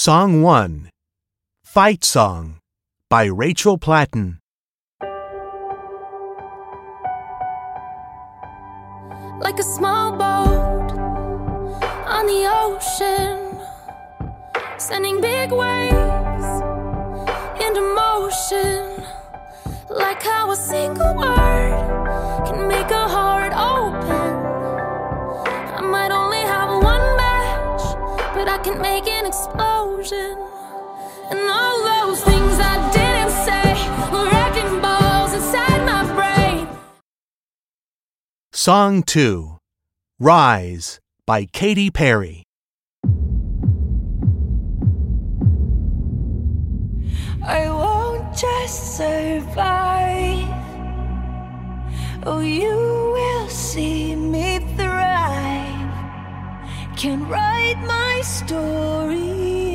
Song 1, Fight Song by Rachel Platten. Like a small boat on the ocean, sending big waves into motion. Like how a single word can make a heart open. I might only have one match, but I can make an explosion. And all those things I didn't say were wrecking balls inside my brain. Song 2, Rise by Katy Perry. I won't just survive. Oh, you will see me thrive. Can write my story.